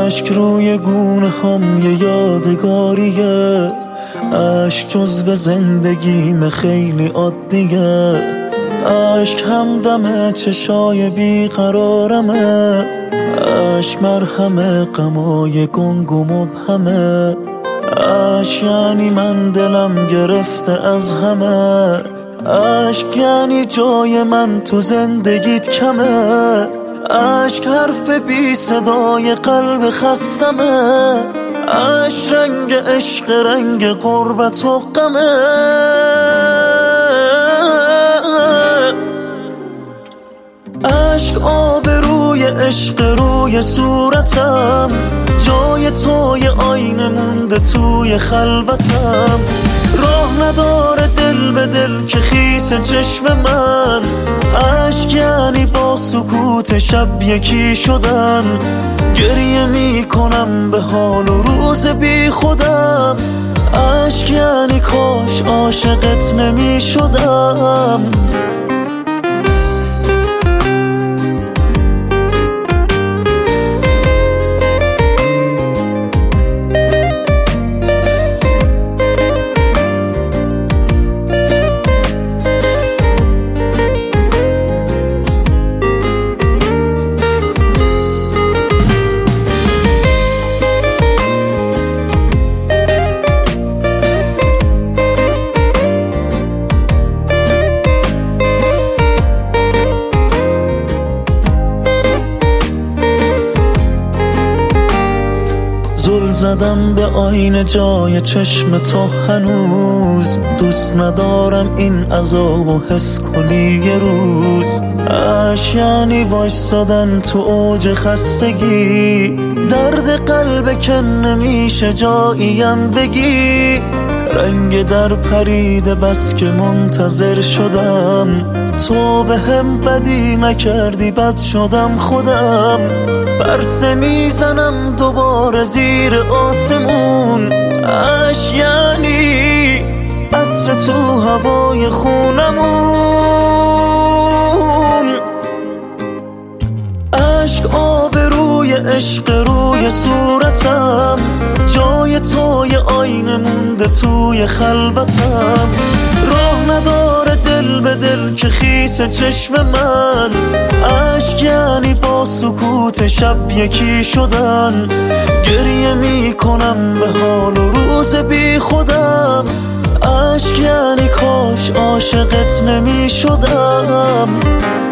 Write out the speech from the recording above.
اشک روی گونه هم یه یادگاریه، اشک جزو زندگیم خیلی عادیه، اشک همدم چشای بیقرارمه، اشک مرهم غمای گنگ و مبهمه، اشک یعنی من دلم گرفته از همه، اشک یعنی جای من تو زندگیت کمه، اشک حرف بی صدای قلب خستمه، اشک رنگ عشق رنگ غربت و غمه، اشک آب روی عشق روی صورتم، جای توی آینه مونده توی خلوتم، راه نداره دل به دل که خیس چشم من، اشک یعنی با سکوت شب یکی شدن، گریه میکنم به حال و روز بی خودم، اشک یعنی کاش عاشقت نمی شدم. زل زدم به آینه جای چشم تو هنوز، دوست ندارم این عذاب و حس کنی یه روز، اشک یعنی وایستادن تو اوج خستگی، درد قلب که نمیشه جاییم بگی، رنگ در پریده بس که منتظر شدم، تو به هم بدی نکردی بد شدم خودم، پرسه میزنم دوباره زیر آسمون، اشک یعنی عطر تو هوای خونمون، اشک آب روی عشق روی صورتم، جای توی آینه مونده توی خلوتم، راه نداره دل به دل که خیس چشم من، اشک یعنی با سکوت شب یکی شدن، گریه میکنم به حال و روز بی خودم، اشک یعنی کاش عاشقت نمی شدم.